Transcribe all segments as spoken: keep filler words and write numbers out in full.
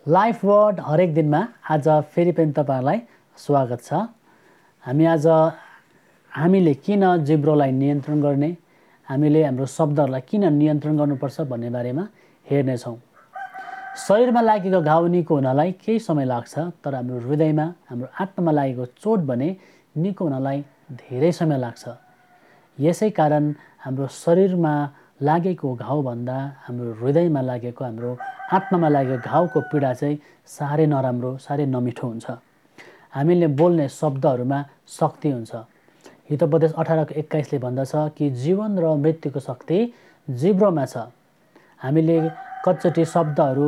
Life word हरेक दिनमा आज फेरि पनि तपाईहरुलाई स्वागत छ। हामी आज हामीले किन जिब्रोलाई नियन्त्रण गर्ने, हामीले हाम्रो शब्दहरूलाई किन नियन्त्रण गर्नुपर्छ भन्ने बारेमा हेर्ने छौं। शरीरमा लागेको घाउ निको हुनलाई केही समय लाग्छ, तर हाम्रो हृदयमा, हाम्रो आत्मामा लागेको चोट भने निको हुनलाई धेरै समय लाग्छ। यसै कारण हाम्रो शरीरमा लागेको घाउ भन्दा हाम्रो हृदयमा लागेको, हाम्रो आत्मामा लागेको घाउको पीडा चाहिँ साह्रै नराम्रो, साह्रै नमिठो हुन्छ। हामीले बोल्ने शब्दहरूमा शक्ति हुन्छ। हितोपदेश अठारको एक्काइसले भन्दछ कि जीवन र मृत्युको शक्ति जिब्रोमा छ। हामीले कतिचोटि शब्दहरू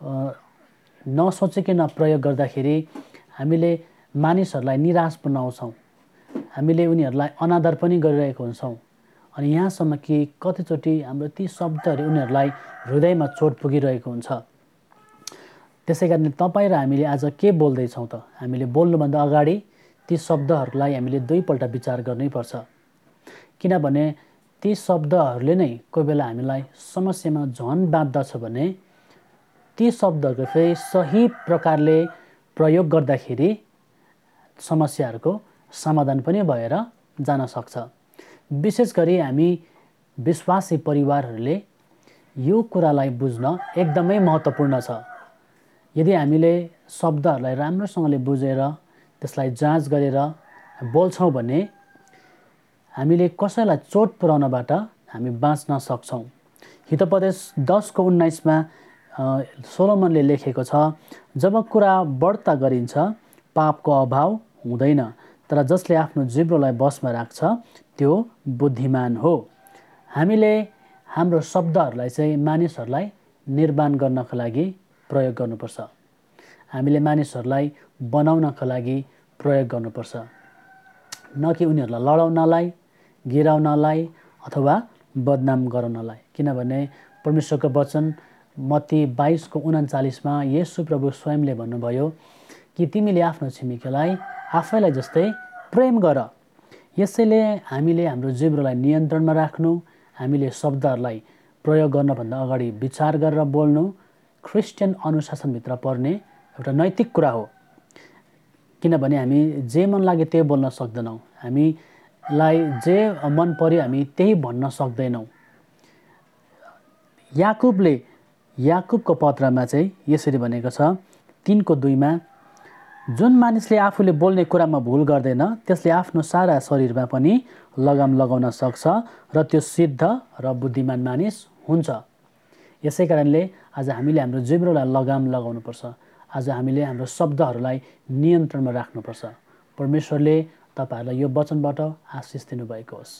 नसोचिकन प्रयोग गर्दाखेरि हामीले मानिसहरूलाई निराश बनाउँछौँ, हामीले उनीहरूलाई अनादर पनि गरिरहेको हुन्छौँ। अनि यहाँसम्म कि कतिचोटि हाम्रो ती शब्दहरू उनीहरूलाई हृदयमा चोट पुगिरहेको हुन्छ। त्यसैकारण तपाईँ र हामीले आज के बोल्दैछौँ त? हामीले बोल्नुभन्दा अगाडि ती शब्दहरूलाई हामीले दुईपल्ट विचार गर्नैपर्छ, किनभने ती शब्दहरूले नै कोही बेला हामीलाई समस्यामा झन बाँध्दछ भने ती शब्दहरूको फेरि सही प्रकारले प्रयोग गर्दाखेरि समस्याहरूको समाधान पनि भएर जान सक्छ। विशेष गरी हामी विश्वासी परिवारहरूले यो कुरालाई बुझ्न एकदमै महत्त्वपूर्ण छ। यदि हामीले शब्दहरूलाई राम्रोसँगले बुझेर त्यसलाई जाँच गरेर बोल्छौँ भने हामीले कसैलाई चोट पुर्याउनबाट हामी बाँच्न सक्छौँ। हितोपदेश दसको उन्नाइसमा सोलोमनले लेखेको छ, जब कुरा बढ्ता गरिन्छ पापको अभाव हुँदैन, तर जसले आफ्नो जिब्रोलाई बसमा राख्छ त्यो बुद्धिमान हो। हामीले हाम्रो शब्दहरूलाई चाहिँ मानिसहरूलाई निर्माण गर्नका लागि प्रयोग गर्नुपर्छ। हामीले मानिसहरूलाई बनाउनका लागि प्रयोग गर्नुपर्छ, न कि उनीहरूलाई लडाउनलाई, गिराउनलाई अथवा बदनाम गराउनलाई। किनभने परमेश्वरको वचन मत्ती बाइसको उन्चालिसमा येशू प्रभु स्वयंले भन्नुभयो कि तिमीले आफ्नो छिमेकीलाई आफैलाई जस्तै प्रेम गर। यसैले हामीले हाम्रो जिब्रोलाई नियन्त्रणमा राख्नु, हामीले शब्दहरूलाई प्रयोग गर्नभन्दा अगाडि विचार गरेर बोल्नु क्रिस्चियन अनुशासनभित्र पर्ने एउटा नैतिक कुरा हो। किनभने हामी जे मन लाग्यो त्यही बोल्न सक्दैनौँ, हामीलाई जे मन पर्यो हामी त्यही भन्न सक्दैनौँ। याकुबले याकुबको पत्रमा चाहिँ यसरी भनेको छ, तीनको दुईमा, जुन मानिसले आफूले बोल्ने कुरामा भुल गर्दैन त्यसले आफ्नो सारा शरीरमा पनि लगाम लगाउन सक्छ र त्यो सिद्ध र बुद्धिमान मानिस हुन्छ। यसै कारणले आज हामीले हाम्रो जिब्रोलाई लगाम लगाउनुपर्छ। आज हामीले हाम्रो शब्दहरूलाई नियन्त्रणमा राख्नुपर्छ। परमेश्वरले तपाईहरुलाई यो वचनबाट आशिष दिनुभएको होस्।